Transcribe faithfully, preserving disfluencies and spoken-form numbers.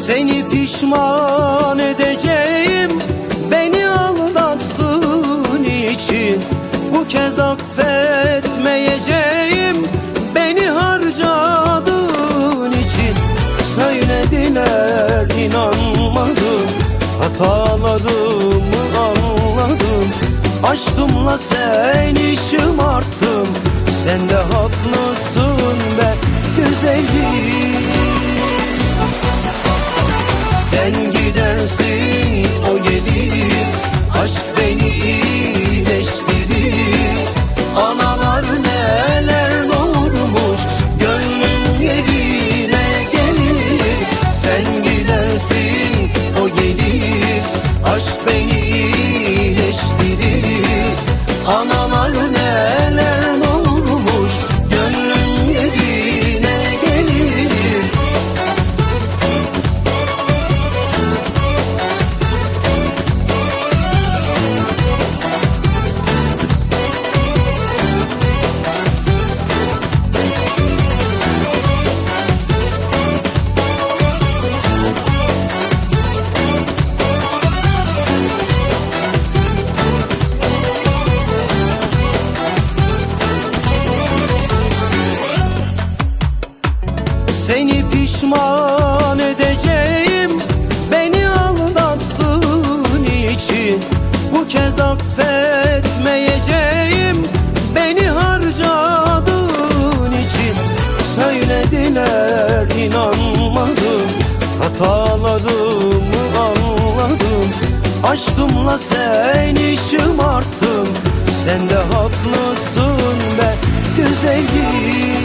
Seni pişman edeceğim, beni aldattığın için. Bu kez affetmeyeceğim, beni harcadığın için. Söylediler inanmadım, hatalarımı anladım. Aşkımla seni şımarttım, sen de haklısın be güzelim. Sen gidersin o gelir, aşk beni iyileştirir. Analar neler doğurmuş, gönlüm yerine gelir. Sen gidersin o gelir, aşk beni iyileştirir. Analar neler doğurmuş, gönlüm yerine gelir. Seni pişman edeceğim, beni aldattığın için. Bu kez affetmeyeceğim, beni harcadığın için. Söylediler inanmadım, hatalarımı anladım. Aşkımla seni şımarttım, sen de haklısın be güzelim.